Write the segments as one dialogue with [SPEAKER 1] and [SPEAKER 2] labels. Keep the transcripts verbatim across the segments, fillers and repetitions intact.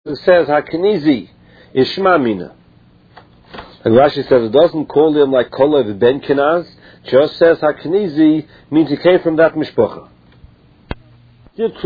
[SPEAKER 1] It says Haknizi is Shema Mina. And Rashi says it doesn't call him like Kolev ben Kenaz, just says Haknizi means he came from that mishpacha. It's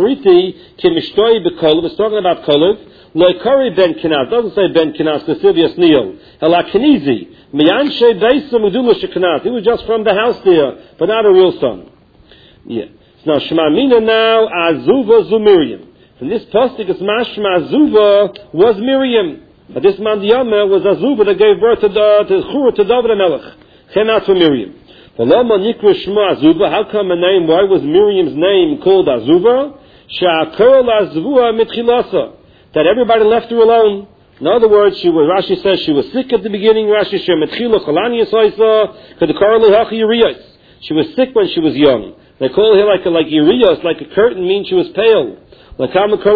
[SPEAKER 1] talking about Kolev. Loikari ben Kenaz doesn't say ben Kenaz because Silvius Neil. Haknizi miyanshe beisa mudula shekenaz. He was just from the house there, but not a real son. Yeah. So now Shema Mina now Azuva zu Miriam. From this pasuk, it's mashma Azuva was Miriam. But this man Yama was Azuva that gave birth to the to Chur to David HaMelech. Came out from Miriam. V'lama nikra Shema Azuva. How come a name? Why was Miriam's name called Azuva? She'akol Azvua mitchilasa. That everybody left her alone. In other words, she was. Rashi says she was sick at the beginning. Rashi she mitchila cholani yisoisa k'dekarli hachi yiriyos. She was sick when she was young. They call her like a, like yiriyos, like a curtain, means she was pale. No boy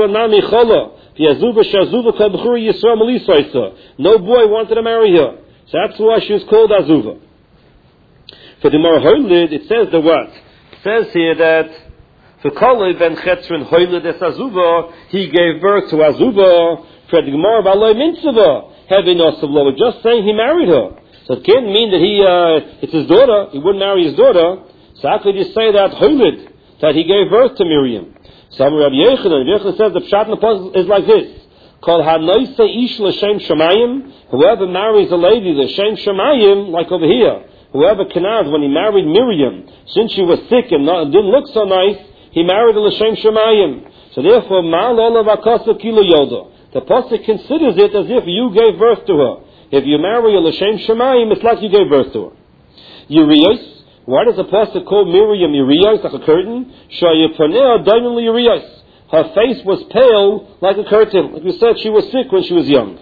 [SPEAKER 1] wanted to marry her. So that's why she was called Azuva. For the Gemara Hoylid, it says the what? It says here that for Kolev ben Chetzron Hoylid es Azuva, he gave birth to Azuva. For the Gemara Baloi Mitzvah, having Osavlo, we're just saying he married her. So it can't mean that he, uh, it's his daughter, he wouldn't marry his daughter. So how could you say that Hoylid, that he gave birth to Miriam? Some Rabbi Yechanan, Rabbi Yechanan says the Pshat in the Pasuk is like this: called Hanoise Ish L'Shem Shemayim. Whoever marries a lady L'Shem Shemayim, like over here, whoever Kenaz, when he married Miriam, since she was sick and not, didn't look so nice, he married a L'Shem Shemayim. So therefore, Mal Olav Akasa Kilo Yoda. The Pasuk considers it as if you gave birth to her. If you marry a L'Shem Shemayim, it's like you gave birth to her. Yiriyos. Why does the pasuk call Miriam Yiriyos, like a curtain? Her face was pale like a curtain. Like we said, she was sick when she was young.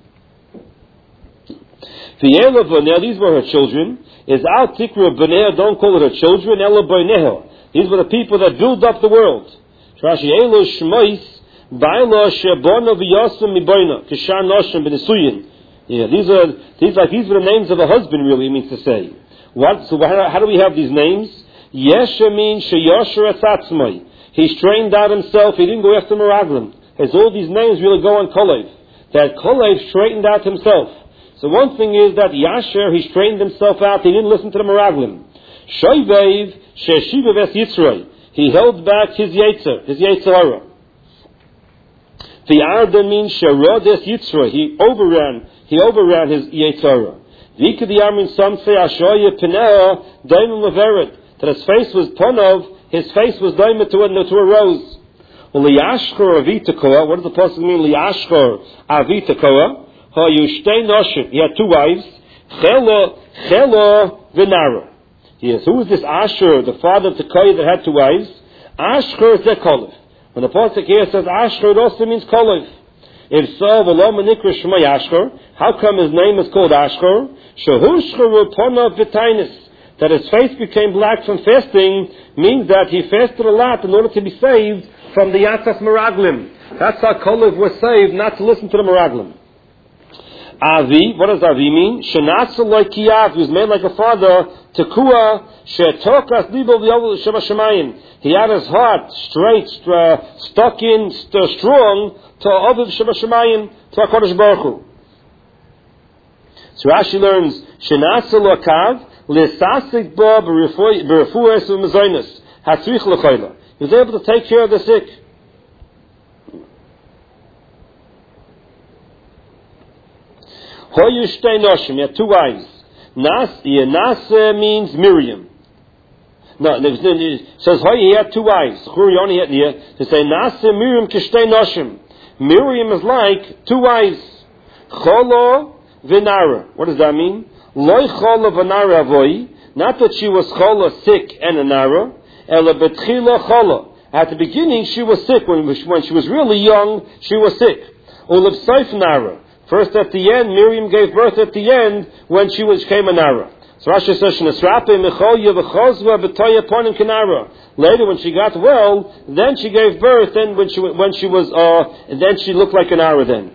[SPEAKER 1] Now these were her children. Is Al Tikra B'nei, don't call it her children, Ela B'nei. These were the people that built up the world. Rashi Elo Shmois, Baila Shebona V'Yasam Miboina, Kishan Noshim B'Nisuyin. Yeah, these are, these like, these were the names of a husband, really, it means to say. What? So how, how do we have these names? Yesha means Sheyosher Esatzmai. He straightened out himself. He didn't go after Meraglim. As all these names really go on Kolev. That Kolev straightened out himself. So one thing is that Yasher, he straightened himself out. He didn't listen to the Meraglim. Shoivev Sheshiva Ves Yitzray. He held back his Yetzer, his Yetzirah. The Arda means Sherod Es Yitzray. He overran, he overran his Yetzirah. Some say Ashoya Pinea Daimon Leveret, that his face was Ponov, his face was Daimon to a, to a rose. Well, Liashkor Avitakoa, what does the pasuk mean? Liashkor Avitakoa, Ha Yushtei Noshim, he had two wives, Chelo, Chelo Vinara. Yes, who is this Asher, the father of Tekoa that had two wives? Ashkor is their Kolev. When the pasuk here says Ashkor, it also means Kolev. If so, V'lo Manikra Shema Ashkor, how come his name is called Ashkor? Shehushkor Upona V'tainis, that his face became black from fasting, means that he fasted a lot in order to be saved from the Yatzas Meraglim. That's how Kolev was saved, not to listen to the Meraglim. Avi, what does Avi mean? Shenatsa like Kiyav, he was made like a father. Tekua, Shetokas Libo V'yavul Shema Shemayim. He had his heart straight, uh, stuck in, st- strong, to Aviv Shema Shemayim, to HaKadosh Baruch Hu. So Rashi learns, Shenasa Lokav, L'sasik Bo B'refuas U'mezoinus, Hatzrich L'choyla. He was able to take care of the sick. Hoyu Shtei Noshim, he had two wives. Nas, Nas means Miriam. No, it says Hoyu, he had two wives. Churi only had here, to say Nas Miriam Kishtei Noshim. Miriam is like two wives. Cholo Vinara. What does that mean? Loi Cholo Vinara Avoi. Not that she was Cholo, sick, and a Nara. Ela Betchila Cholo. At the beginning, she was sick. When, when she was really young, she was sick. Ulab Seif Nara. First at the end, Miriam gave birth at the end when she was, came a Nara. So Rashi says, later, when she got well, then she gave birth. Then, when she when she was, uh, then she looked like an Nara. Then.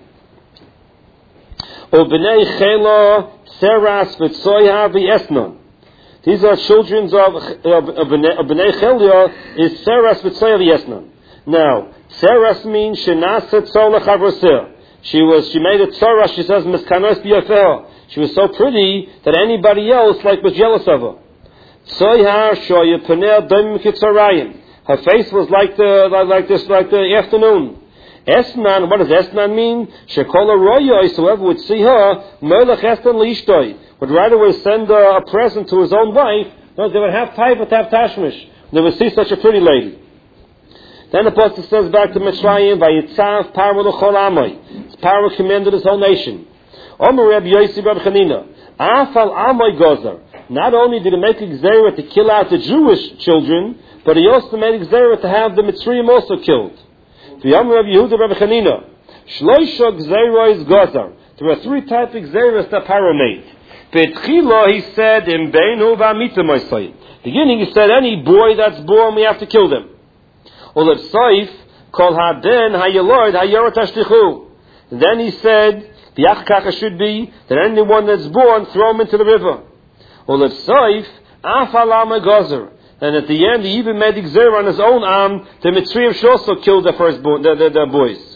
[SPEAKER 1] These are children of of Bnei Chelia. Is Seras v'Tzoya v'Yesnon. Now, Tzeras means Shenasa Tzor Lechavrosil. She was, she made a tzara, she says, Miskanos B'Yafeh. She was so pretty that anybody else, like, was jealous of her. Tzoyhar Shoya Panel Dom Kitzarayim. Her face was like the, like, like this, like the afternoon. Esnan, what does Esnan mean? Shekola Royoy, so whoever would see her, Melech Esnan Lishtoi, would right away send a, a present to his own wife. No, they would have taiva to have tashmish. They would see such a pretty lady. Then the Apostle says back to Mitzrayim, Vayitzav Paro L'chol Amoy. Paro commanded his whole nation. Omer Reb Yossi Reb Chanina, Afal Amoy Gozer. Not only did he make a gzera to kill out the Jewish children, but he also made a gzera to have the Mitzrayim also killed. V'yam Reb Yehuda Reb Chanina, Shloisha gzera is Gozer. There are three types of gzeras that Paro made. Betchila, he said, in Beinu v'amita moisay. Beginning, he said, any boy that's born, we have to kill them. Or if Saif, kol ha-ben ha-yelord ha-yorot ha-shtichu. Then he said, the achkaka should be that anyone that's born, throw him into the river. Or if Saif, af-alam ha-gozer. And at the end, he even made exer on his own arm, the Mitzrayim should also kill the firstborn, the, the, the boys.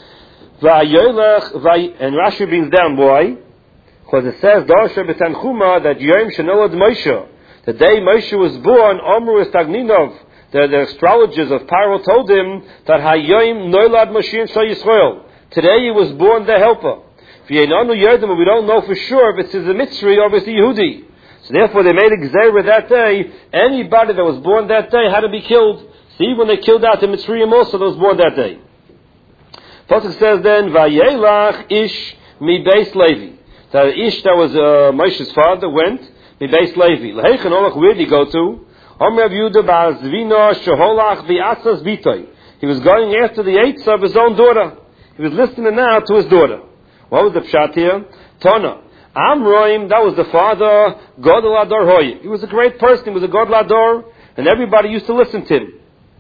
[SPEAKER 1] And Rashi brings down, boy, because it says, Darsha b'tanchuma, that Yom Shenolad Moshe, the day Moshe was born, Omru Estagninov, the, the astrologers of Paro told him that Hayom Noilad Moshe Shal Yisrael. Today he was born the helper. V'yenanu Yerdim, we don't know for sure if it's a Mitzri or if it's a Yehudi. So therefore they made a Gzera that day, anybody that was born that day had to be killed. See, when they killed out the Mitzrayim also that was born that day. Pasuk says then, Vayelach Ish Mi Beis Levi. That Ish, that was uh, Moshe's father, went, Mi Beis Levi. L'heichen olach, where did he go to? Omer Yehuda ba'azvino sheholach v'atzas bitoy. He was going after the eights of his own daughter. He was listening now to his daughter. What was the pshat here? Tona. Amroim, that was the father, Godel Ador Hoy. He was a great person, he was a Godel Ador, and everybody used to listen to him.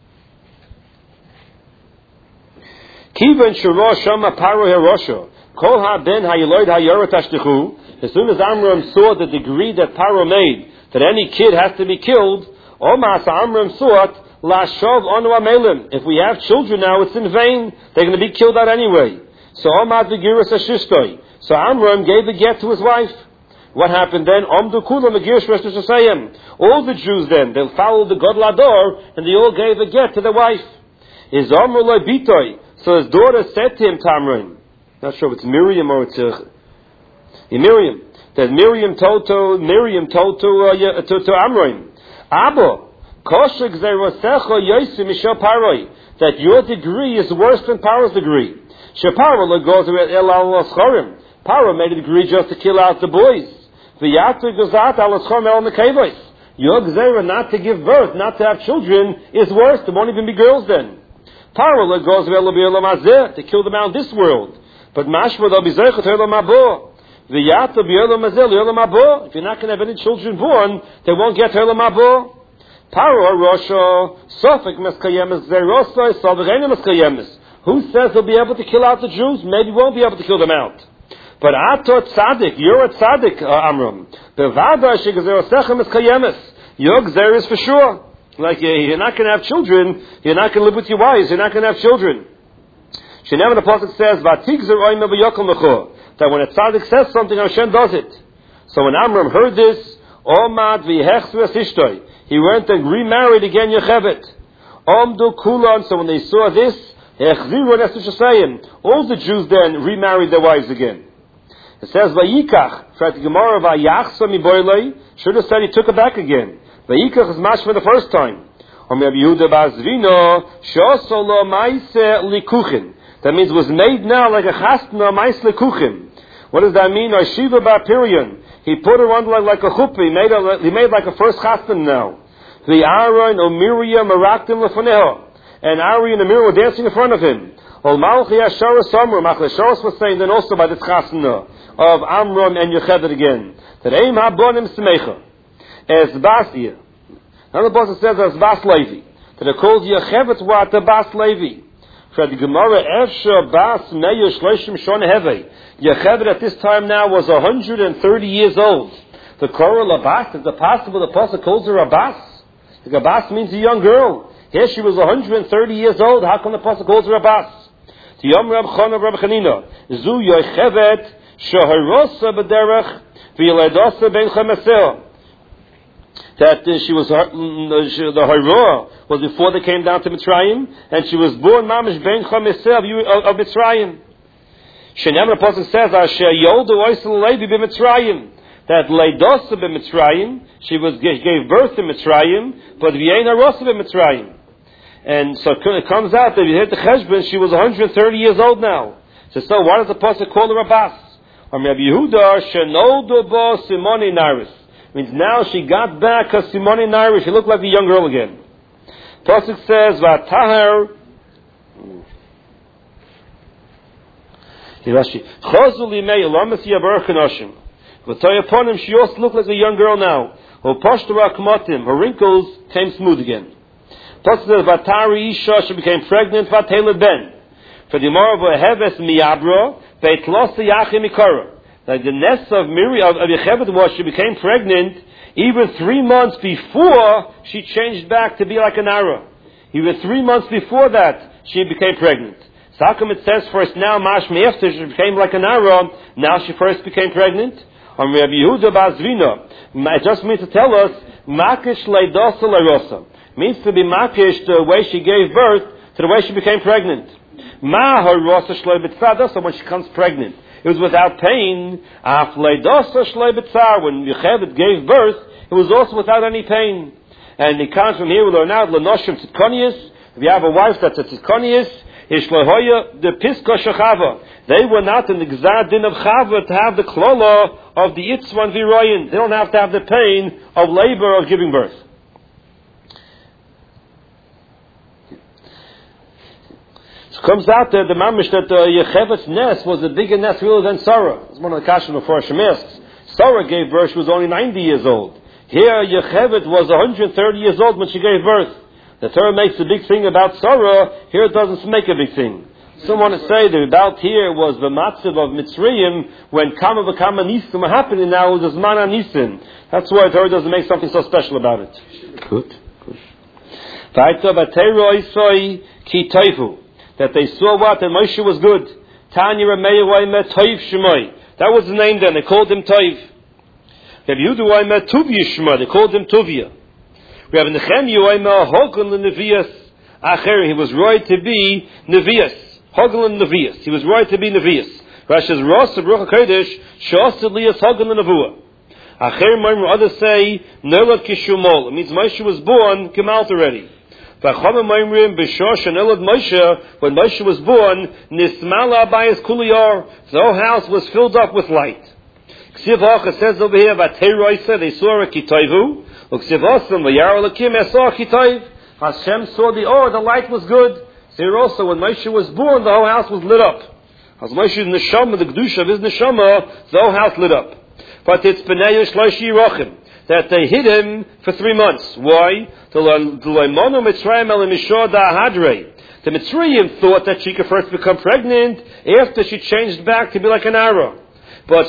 [SPEAKER 1] Kivan Shiro Shama Paro Herosho. Kol ha-ben ha-yeloid ha-yorot ha-shtichu. As soon as Amram saw the degree that Paro made, that any kid has to be killed, Omas Amram sought, Lashov onu amelim. If we have children now, it's in vain. They're going to be killed out anyway. So Omad v'giris ha-shishtoi. So Amram gave a get to his wife. What happened then? Omdu kulam v'girish v'shishasayim. All the Jews then, they followed the Godel Ador, and they all gave a get to their wife. Is Omru lo bitoi. So his daughter said to him, Tamrim, not sure if it's Miriam or it's uh, Miriam. That Miriam told to Miriam told to uh, to, to Amram, Abba, kosher gzeirosecha yosim mishel paroi. That your degree is worse than Paro's degree. Sheparo legoz el al schorim. Paro made a degree just to kill out the boys. V'yatu gozat al schorim el nekevos. Your gzeira not to give birth, not to have children, is worse. There won't even be girls then. Paro legoz el b'yolam to kill them out in this world. But mashma they'll be zeichet ha'olam haba. V'yata b'yolam hazeh l'olam haba. If you're not going to have any children born, they won't get ha'olam haba. Paro Rosha Sofik Meskayemis Zeirosai Salvagena Meskayemis. Who says he'll be able to kill out the Jews? Maybe he won't be able to kill them out. But Atot Tzaddik, you're a Tzaddik, uh, Amram. Bevada Shegezerosecha Meskayemis. Your Gzer is for sure. Like you're not going to have children, you're not going to live with your wives, you're not going to have children. Shenever the Prophet says, that when a tzaddik says something, Hashem does it. So when Amram heard this, Omad v'hechsu asishtoi, he went and remarried again Yocheved. Omdu kulan, so when they saw this, all the Jews then remarried their wives again. It says, Vayikach, tried to Gemara, Vayachsa miboilei, should have said he took it back again. Vayikach is mash for the first time. Omer Yehuda ba'azvino, shosolo maise likuchin. That means it was made now like a chastna maise likuchin. What does that mean? Shiva ba'pirion. He put her on like, like a chuppah. He made, a, he made like a first chastan now. The Aaron or Miriam maraktim lefaneho. And Aaron and Miriam were dancing in front of him. Ol Malchi Ashara Samra, Machlasharos was saying then also by this chasana of Amram and Yocheved again. That Eim Habonim Smecha. As Basia. Another person says as Bas Levi. That it calls Yocheved what the Bas Levi. For the Gemara, Efsha Bas Meir Shloshim Shon Heve. Yocheved at this time now was one hundred thirty years old. The Korah Labas, is it possible the Apostle calls her a Bas? The Bas means a young girl. Here she was one hundred thirty years old. How come the pasuk calls her a bas? Tiyom Rab Chana Rab Chanina. Zu yochevet shaharosa b'derech v'yiledasa ben chamesel. That uh, she was uh, the Harah was before they came down to Mitzrayim, and she was born mamish ben chamesel of Mitzrayim. Shenemar pasuk says Asher yoldu oisel levi b'Mitzrayim. That leidosa b'Mitzrayim, she was gave birth to Mitzrayim, but v'yein harosa b'Mitzrayim. And so it comes out that if you hit the cheshbon, she was one hundred thirty years old now. So, so why does the pasuk call her a bas? Or Rabbi Yehuda shenoldu bo simoni naris. Means now she got back her simoni naris. She looked like a young girl again. Pasuk says v'atahar. Chazul imei lamas yabar chanoshim. V'toy upon him, she also looked like a young girl now. Her wrinkles came smooth again. Pasuk says, "Vatari isha," she became pregnant. Vatela ben. For the Gemara of Heves miyabra, veitlosa yachim mikara. Like the nest of Miriam of Yechevet was, she became pregnant even three months before she changed back to be like an Ara. Even three months before that, she became pregnant. So how come it says first now, mashmi after she became like an Ara, now she first became pregnant? On Rabbi Yehuda Bazvina, it just means to tell us, makish leidosa leirosa. Means to be makish the way she gave birth to the way she became pregnant. Ma harosa shloi b'tzar, so when she comes pregnant, it was without pain. Af leidosa shloi b'tzar, when Yechevet gave birth, it was also without any pain. And it comes from here, we learn out, l'noshim tzidkonius, if you have a wife that's a tzidkonius, ishlohoya the piska shechava. They were not in the gzar din of chava to have the klola of the itzvan viroyin. They don't have to have the pain of labor of giving birth. So it comes out there, the mamish, that uh, Yechevet's nest was a bigger nest really than Sarah. It's one of the kashim before Shemisks. Sarah gave birth, she was only ninety years old. Here, Yechevet was one hundred thirty years old when she gave birth. The Torah makes a big thing about Sarah, here it doesn't make a big thing. Some want to say that about here was the matzav of Mitzrayim when Kama v'Kama Nisim were happening now with the Zman HaNisim. That's why the Torah doesn't make something so special about it. Good, good. That they saw what? That Moshe was good. Tanya Rameyah Toiv Shemai. That was the name then, they called him Toiv. Rabbi Yehuda Tuvia Shema, they called him Tuvia. We have Nechemia Hogan the Nevias Acher, he was right to be Nevias. Hogan and Nevias. He was right to be Nevias. Rasha's Rosh Baruch HaKodesh Shos Elias Hogan and Nevuah. Acher Maimur, others say Nerlat Kishumol. It means Moshe was born, came out already. V'chama Maimrim B'Shosh and Elad Moshe, when Moshe was born, Nismala Abayas Kuliyar, the whole house was filled up with light. Ksiv Hacha says over here about Teroisa, they saw a Kitayvu. Ksiv Hasam V'Yar Elakim, they saw a Kitayv. Hashem saw the, oh, the light was good. So here also, when Moshe was born, the whole house was lit up. As Moshe's neshama, the kedusha of his neshama, the whole house lit up. But it's b'nei shloshi rochim, that they hid him for three months. Why? The Mitzrayim thought that she could first become pregnant after she changed back to be like an Ara. But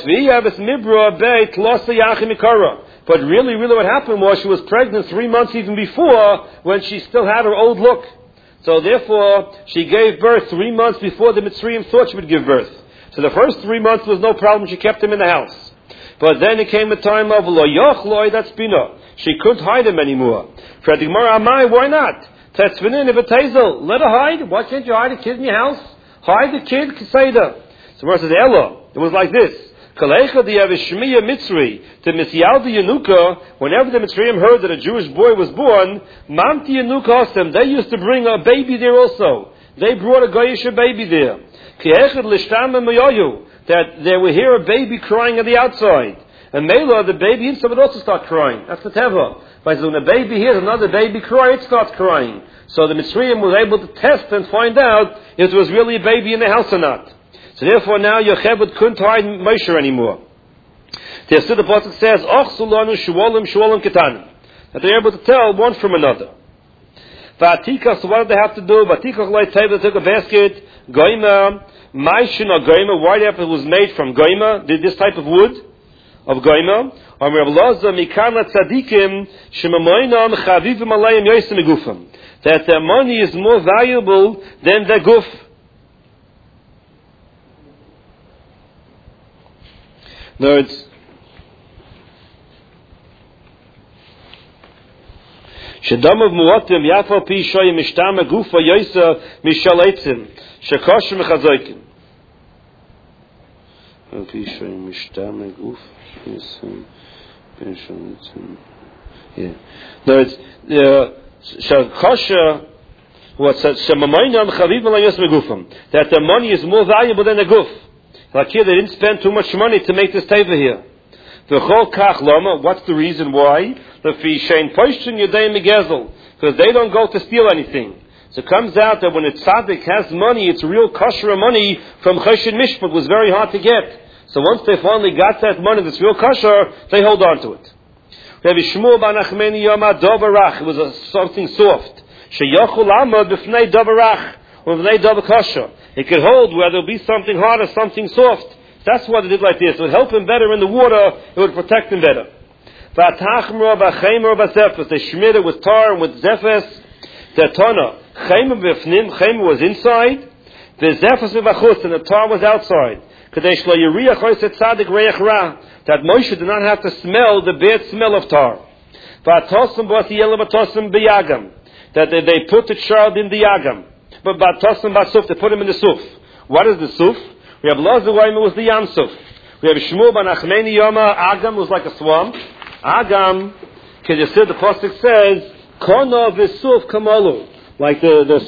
[SPEAKER 1] But really, really what happened was she was pregnant three months even before, when she still had her old look. So therefore, she gave birth three months before the Mitzrayim thought she would give birth. So the first three months was no problem, she kept him in the house. But then it came a time of lo yochloi, that's bina. She couldn't hide him anymore. Amai, why not? Tetzvininivatazel, let her hide. Why can't you hide a kid in your house? Hide the kid, Keseda. So Gemara says, Ella, it was like this. Kalecha di'avishmiya Mitzri, to Misyaldi Yanuka, whenever the Mitzrayim heard that a Jewish boy was born, Mamti Yanuka Osem, they used to bring a baby there also. They brought a Goyish baby there. Kiechad Lishtam Mayoyu, that they would hear a baby crying on the outside. And Mela, the baby himself would also start crying. That's the Teva. But when a baby hears another baby cry, it starts crying. So the Mitzrayim was able to test and find out if there was really a baby in the house or not. So therefore now Yocheved couldn't hide Moshe anymore. The Yesod Pasuk says, Och sulanu shuolim shuolim ketanim. That they're able to tell one from another. V'atika, so what did they have to do? V'atika l'ay teva, took a basket, goyma, maishin or goyma, white apple was made from goyma, did this type of wood. of Goyma, or Reb Loza Mikana Tzadikim Shemamoinam Chavivim Alayim Yosim Gufam. That their money is more valuable than their guf. In other words, Shedamav Muatim Yafal Pi Shoyim Mishtama Gufa Yosa Mishaletzim Shekoshim Mechazoikim. Pi Shoyim Mishtama Guf Yosa Mishaletzim. Yeah. In other words, Shekosha what says Shemamoinam Chaviv Malayos Megufam, that the money is more valuable than the guf. Like here, they didn't spend too much money to make this teva here. V'chol kach lama. What's the reason why? The fishein poishin yudei megezel, because they don't go to steal anything. So it comes out that when a tzaddik has money, it's real kosher money from choshen mishpat. Was very hard to get. So once they finally got that money that's real kosher, they hold on to it. Rabbi Shmuel bar Nachmani Yoma Dovarach. It was a, something soft. Sheyachol amad b'fnei Dovarach or b'fnei Dovar kosher. It could hold where there'll be something hard or something soft. That's why they did like this. It would help him better in the water. It would protect him better. They shmid it with tar and with zephes. The tana chayim b'fnim. Chayim was inside. The zephes v'achutz, and the tar was outside. That Moshe did not have to smell the bad smell of tar. That they, they put the child in the yagam. But Batosim Basuf, they put him in the suf. What is the suf? We have Lazawaima was the yam suf. We have Shmuel ben Achmeni Yoma, Agam was like a swamp. Agam, because you see the pasuk says, Kona v'suf kamalu. Like the, the